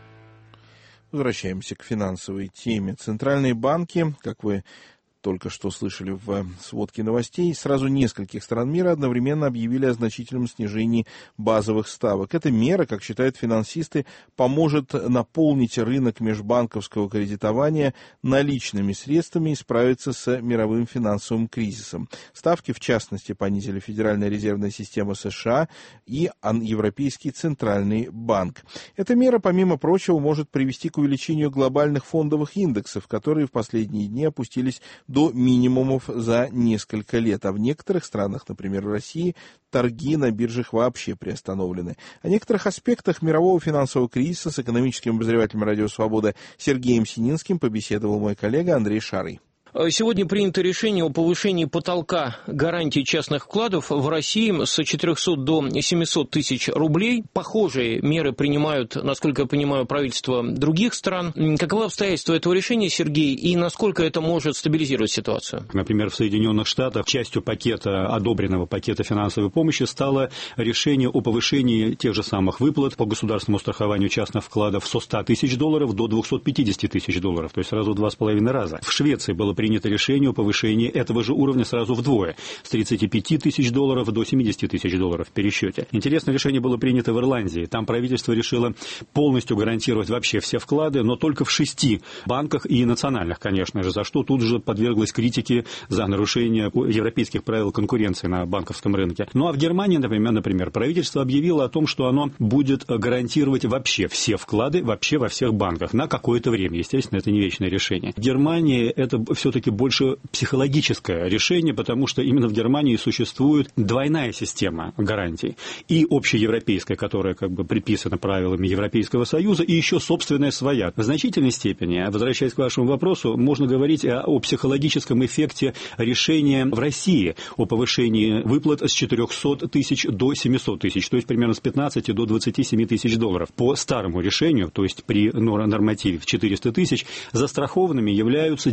Возвращаемся к финансовой теме. Центральные банки, как вы только что слышали в сводке новостей, сразу нескольких стран мира одновременно объявили о значительном снижении базовых ставок. Эта мера, как считают финансисты, поможет наполнить рынок межбанковского кредитования наличными средствами и справиться с мировым финансовым кризисом. Ставки, в частности, понизили Федеральная резервная система США и Европейский центральный банк. Эта мера, помимо прочего, может привести к увеличению глобальных фондовых индексов, которые в последние дни опустились до минимумов за несколько лет. А в некоторых странах, например, в России, торги на биржах вообще приостановлены. О некоторых аспектах мирового финансового кризиса с экономическим обозревателем «Радио Свобода» Сергеем Сининским побеседовал мой коллега Андрей Шарый. Сегодня принято решение о повышении потолка гарантий частных вкладов в России с 400 до 700 тысяч рублей. Похожие меры принимают, насколько я понимаю, правительства других стран. Каковы обстоятельства этого решения, Сергей, и насколько это может стабилизировать ситуацию? Например, в Соединенных Штатах частью одобренного пакета финансовой помощи стало решение о повышении тех же самых выплат по государственному страхованию частных вкладов со 100 тысяч долларов до 250 тысяч долларов, то есть сразу в 2,5 раза. В Швеции было принято решение о повышении этого же уровня сразу вдвое, с 35 тысяч долларов до 70 тысяч долларов в пересчете. Интересное решение было принято в Ирландии. Там правительство решило полностью гарантировать вообще все вклады, но только в 6 банках и национальных, конечно же, за что тут же подверглась критике за нарушение европейских правил конкуренции на банковском рынке. Ну а в Германии, например, правительство объявило о том, что оно будет гарантировать вообще все вклады вообще во всех банках на какое-то время. Естественно, это не вечное решение. В Германии это все-таки больше психологическое решение, потому что именно в Германии существует двойная система гарантий. И общеевропейская, которая как бы приписана правилами Европейского Союза, и еще собственная своя. В значительной степени, возвращаясь к вашему вопросу, можно говорить о психологическом эффекте решения в России о повышении выплат с 400 тысяч до 700 тысяч, то есть примерно с 15 до 27 тысяч долларов. По старому решению, то есть при нормативе в 400 тысяч, застрахованными являются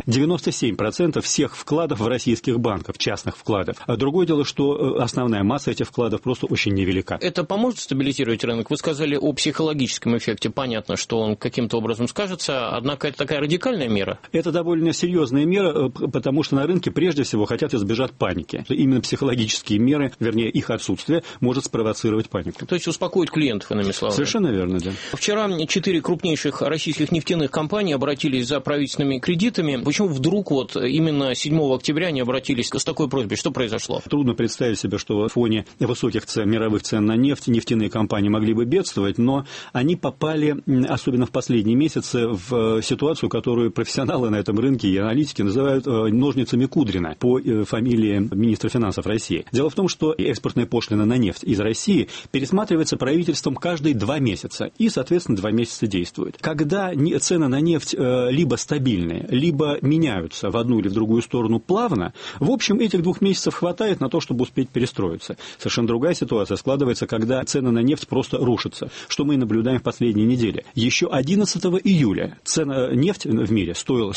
97% всех вкладов в российских банках, частных вкладов. А другое дело, что основная масса этих вкладов просто очень невелика. Это поможет стабилизировать рынок? Вы сказали о психологическом эффекте. Понятно, что он каким-то образом скажется, однако это такая радикальная мера? Это довольно серьезная мера, потому что на рынке прежде всего хотят избежать паники. Именно психологические меры, вернее их отсутствие, может спровоцировать панику. То есть успокоить клиентов, иными словами? Совершенно верно, да. Вчера 4 крупнейших российских нефтяных компаний обратились за правительственными кредитами. Почему вдруг именно 7 октября они обратились с такой просьбой? Что произошло? Трудно представить себе, что в фоне высоких мировых цен на нефть нефтяные компании могли бы бедствовать, но они попали, особенно в последние месяцы, в ситуацию, которую профессионалы на этом рынке и аналитики называют ножницами Кудрина по фамилии министра финансов России. Дело в том, что экспортная пошлина на нефть из России пересматривается правительством каждые 2 месяца и, соответственно, 2 месяца действует. Когда цены на нефть либо стабильные, либо меняются в одну или в другую сторону плавно, в общем, этих 2 месяцев хватает на то, чтобы успеть перестроиться. Совершенно другая ситуация складывается, когда цены на нефть просто рушатся, что мы наблюдаем в последние недели. Еще 11 июля цена нефти в мире стоила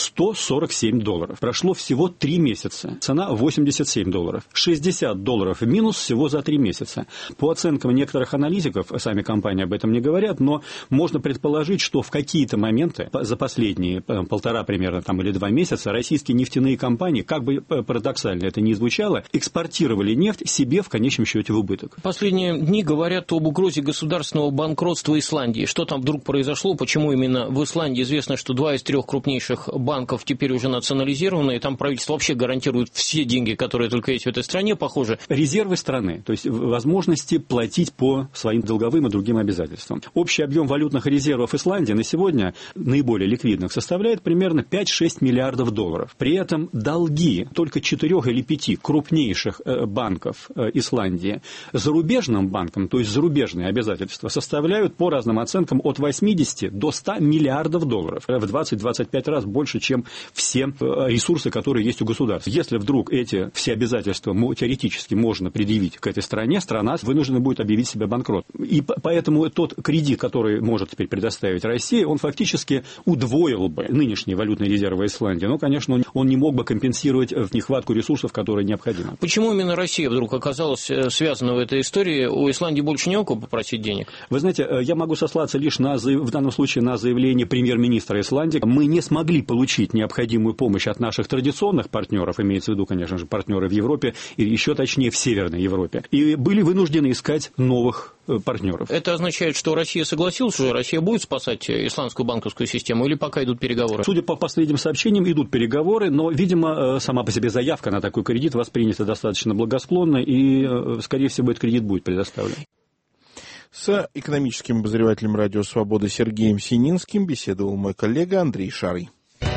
$147. Прошло всего 3 месяца. Цена $87. $60 в минус всего за 3 месяца. По оценкам некоторых аналитиков, сами компании об этом не говорят, но можно предположить, что в какие-то моменты за последние 1,5 примерно или 2 месяца российские российские нефтяные компании, как бы парадоксально это ни звучало, экспортировали нефть себе в конечном счете в убыток. Последние дни говорят об угрозе государственного банкротства Исландии. Что там вдруг произошло? Почему именно в Исландии? Известно, что 2 из 3 крупнейших банков теперь уже национализированы, и там правительство вообще гарантирует все деньги, которые только есть в этой стране, похоже. Резервы страны, то есть возможности платить по своим долговым и другим обязательствам. Общий объем валютных резервов Исландии на сегодня, наиболее ликвидных, составляет примерно 5-6 миллиардов долларов. При этом долги только 4 или 5 крупнейших банков Исландии зарубежным банкам, то есть зарубежные обязательства, составляют по разным оценкам от 80 до 100 миллиардов долларов. В 20-25 раз больше, чем все ресурсы, которые есть у государств. Если вдруг эти все обязательства теоретически можно предъявить к этой стране, страна вынуждена будет объявить себя банкротом. И поэтому тот кредит, который может теперь предоставить Россия, он фактически удвоил бы нынешние валютные резервы Исландии. Но, конечно, он не мог бы компенсировать нехватку ресурсов, которые необходимы. Почему именно Россия вдруг оказалась связана в этой истории? У Исландии больше не у кого попросить денег? Вы знаете, я могу сослаться лишь в данном случае на заявление премьер-министра Исландии. Мы не смогли получить необходимую помощь от наших традиционных партнеров, имеется в виду, конечно же, партнеры в Европе, и еще точнее в Северной Европе, и были вынуждены искать новых партнеров. Это означает, что Россия согласилась уже, Россия будет спасать исландскую банковскую систему, или пока идут переговоры? Судя по последним сообщениям, идут переговоры, но, видимо, сама по себе заявка на такой кредит воспринята достаточно благосклонно, и, скорее всего, этот кредит будет предоставлен. С экономическим обозревателем «Радио Свобода» Сергеем Сининским беседовал мой коллега Андрей Шарый.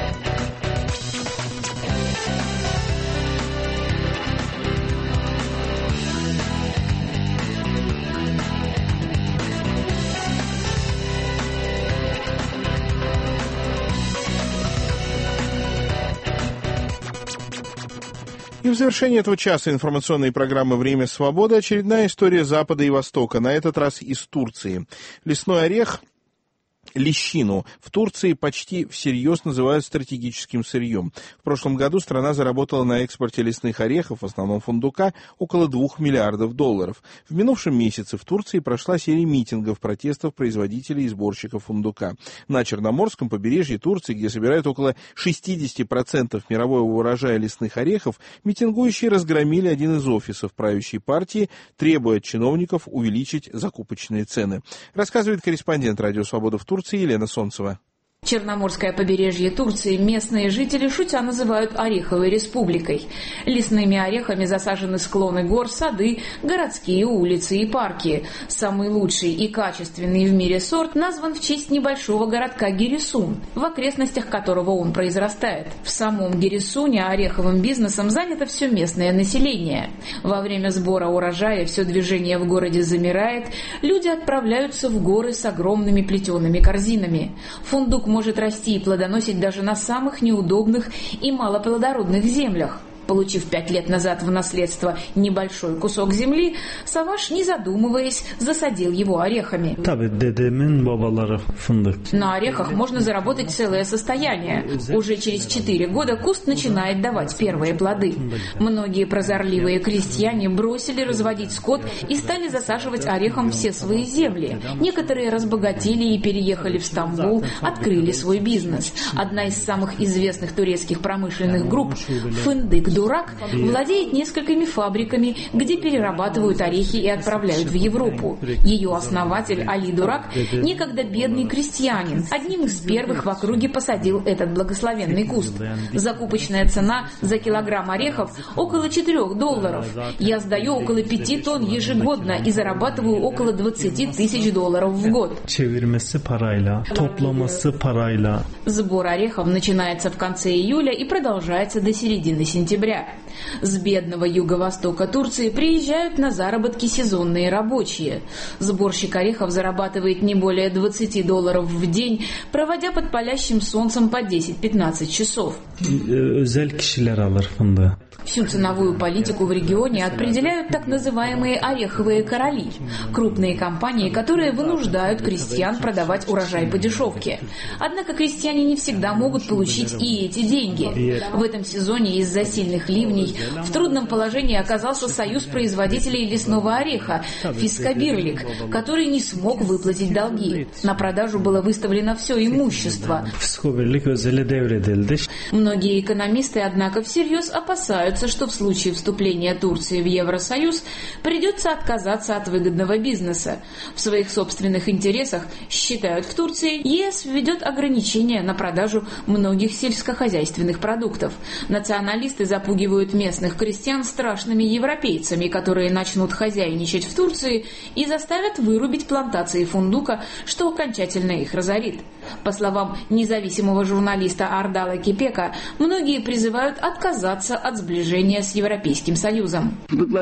И в завершении этого часа информационной программы «Время свободы» очередная история Запада и Востока, на этот раз из Турции. Лесной орех, лещину, в Турции почти всерьез называют стратегическим сырьем. В прошлом году страна заработала на экспорте лесных орехов, в основном фундука, около 2 миллиардов долларов. В минувшем месяце в Турции прошла серия митингов, протестов производителей и сборщиков фундука. На Черноморском побережье Турции, где собирают около 60% мирового урожая лесных орехов, митингующие разгромили один из офисов правящей партии, требуя от чиновников увеличить закупочные цены. Рассказывает корреспондент «Радио Свобода» в Турции Елена Солнцева. Черноморское побережье Турции местные жители шутя называют Ореховой республикой. Лесными орехами засажены склоны гор, сады, городские улицы и парки. Самый лучший и качественный в мире сорт назван в честь небольшого городка Гирисун, в окрестностях которого он произрастает. В самом Гирисуне ореховым бизнесом занято все местное население. Во время сбора урожая все движение в городе замирает, люди отправляются в горы с огромными плетеными корзинами. Фундук может расти и плодоносить даже на самых неудобных и малоплодородных землях. Получив 5 лет назад в наследство небольшой кусок земли, Саваш, не задумываясь, засадил его орехами. На орехах можно заработать целое состояние. Уже через 4 года куст начинает давать первые плоды. Многие прозорливые крестьяне бросили разводить скот и стали засаживать орехом все свои земли. Некоторые разбогатели и переехали в Стамбул, открыли свой бизнес. Одна из самых известных турецких промышленных групп «Фындык Дурак» владеет несколькими фабриками, где перерабатывают орехи и отправляют в Европу. Ее основатель Али Дурак, некогда бедный крестьянин, одним из первых в округе посадил этот благословенный куст. Закупочная цена за килограмм орехов около $4. Я сдаю около 5 тонн ежегодно и зарабатываю около $20 тысяч в год. Сбор орехов начинается в конце июля и продолжается до середины сентября. С бедного юго-востока Турции приезжают на заработки сезонные рабочие. Сборщик орехов зарабатывает не более $20 в день, проводя под палящим солнцем по 10-15 часов. Всю ценовую политику в регионе определяют так называемые ореховые короли – крупные компании, которые вынуждают крестьян продавать урожай по дешевке. Однако крестьяне не всегда могут получить и эти деньги. В этом сезоне из-за сильных ливней изменений в трудном положении оказался союз производителей лесного ореха «Фискабирлик», который не смог выплатить долги. На продажу было выставлено все имущество. Многие экономисты, однако, всерьез опасаются, что в случае вступления Турции в Евросоюз придется отказаться от выгодного бизнеса. В своих собственных интересах, считают в Турции, ЕС введет ограничения на продажу многих сельскохозяйственных продуктов. Националисты запугивают местных крестьян страшными европейцами, которые начнут хозяйничать в Турции и заставят вырубить плантации фундука, что окончательно их разорит. По словам независимого журналиста Ардала Кипека, многие призывают отказаться от сближения с Европейским Союзом.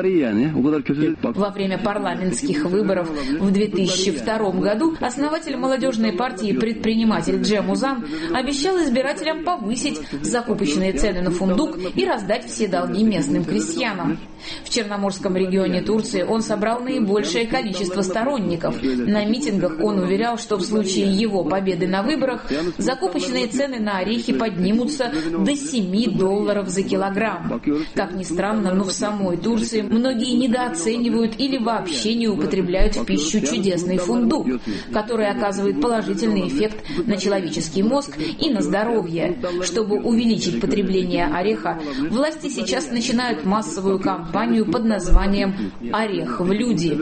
Во время парламентских выборов в 2002 году основатель молодежной партии «Предприниматель» Джем Узан обещал избирателям повысить закупочные цены на фундук и раздать все долги местным крестьянам. В Черноморском регионе Турции он собрал наибольшее количество сторонников. На митингах он уверял, что в случае его победы на выборах закупочные цены на орехи поднимутся до $7 за килограмм. Как ни странно, но в самой Турции многие недооценивают или вообще не употребляют в пищу чудесный фундук, который оказывает положительный эффект на человеческий мозг и на здоровье. Чтобы увеличить потребление ореха, власти сейчас начинают массовую кампанию под названием «Орех в люди».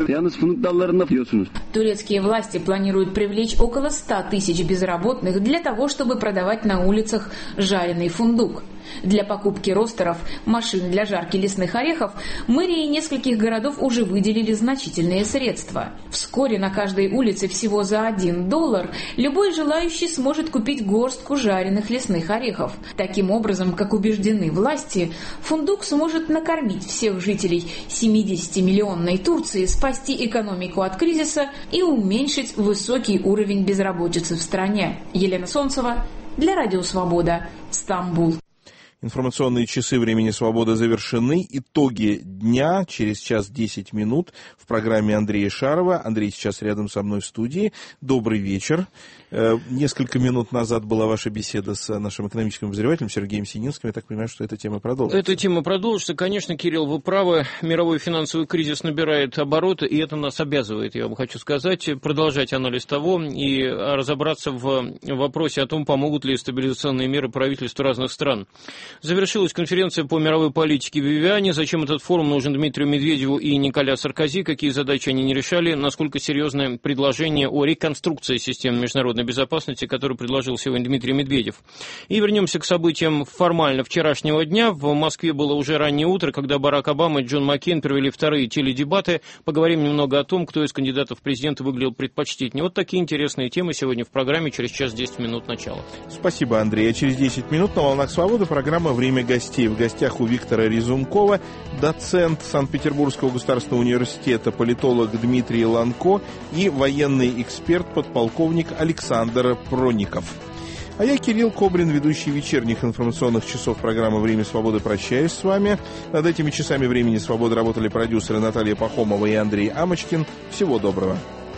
Турецкие власти планируют привлечь около 100 тысяч безработных для того, чтобы продавать на улицах жареный фундук. Для покупки ростеров, машин для жарки лесных орехов, мэрии нескольких городов уже выделили значительные средства. Вскоре на каждой улице всего за $1 любой желающий сможет купить горстку жареных лесных орехов. Таким образом, как убеждены власти, фундук сможет накормить всех жителей 70-миллионной Турции, спасти экономику от кризиса и уменьшить высокий уровень безработицы в стране. Елена Солнцева для Радио Свобода, Стамбул. Информационные часы «Времени свободы» завершены. Итоги дня через 1:10 в программе Андрея Шарова. Андрей сейчас рядом со мной в студии. Добрый вечер. Несколько минут назад была ваша беседа с нашим экономическим обозревателем Сергеем Сининским. Я так понимаю, что эта тема продолжится. Эта тема продолжится. Конечно, Кирилл, вы правы. Мировой финансовый кризис набирает обороты, и это нас обязывает, я вам хочу сказать, продолжать анализ того и разобраться в вопросе о том, помогут ли стабилизационные меры правительств разных стран. Завершилась конференция по мировой политике в Вивиане. Зачем этот форум нужен Дмитрию Медведеву и Николя Саркози? Какие задачи они не решали? Насколько серьезное предложение о реконструкции системы международной безопасности, которое предложил сегодня Дмитрий Медведев? И вернемся к событиям формально вчерашнего дня. В Москве было уже раннее утро, когда Барак Обама и Джон Маккейн провели вторые теледебаты. Поговорим немного о том, кто из кандидатов в президенты выглядел предпочтительнее. Вот такие интересные темы сегодня в программе через 1:10 начала. Спасибо, Андрей. А через 10 минут на «Волнах Свободы» программа «Время гостей». В гостях у Виктора Резункова доцент Санкт-Петербургского государственного университета, политолог Дмитрий Ланко и военный эксперт, подполковник Александр Проников. А я, Кирилл Кобрин, ведущий вечерних информационных часов программы «Время свободы», прощаюсь с вами. Над этими часами «Времени свободы» работали продюсеры Наталья Пахомова и Андрей Амочкин. Всего доброго.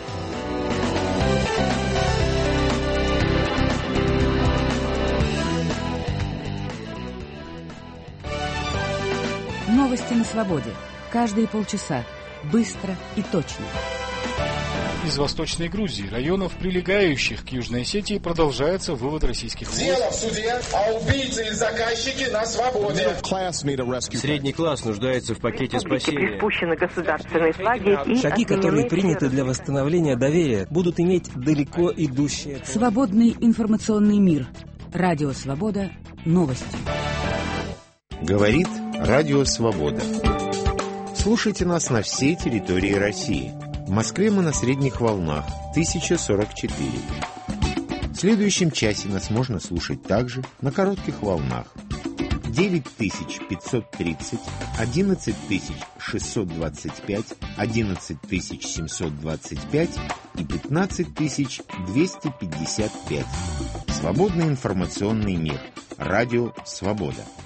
Новости на свободе. Каждые полчаса. Быстро и точно. Из Восточной Грузии, районов, прилегающих к Южной Осетии, продолжается вывод российских войск. Дело в суде, а убийцы и заказчики на свободе. Средний класс нуждается в пакете спасения. Приспущены государственные флаги. Шаги, которые приняты для восстановления доверия, будут иметь далеко идущие... Свободный информационный мир. Радио Свобода. Новости. Говорит Радио Свобода. Слушайте нас на всей территории России. В Москве мы на средних волнах 1044. В следующем часе нас можно слушать также на коротких волнах 9530, 11625, 11725 и 15255. Свободный информационный мир. Радио Свобода.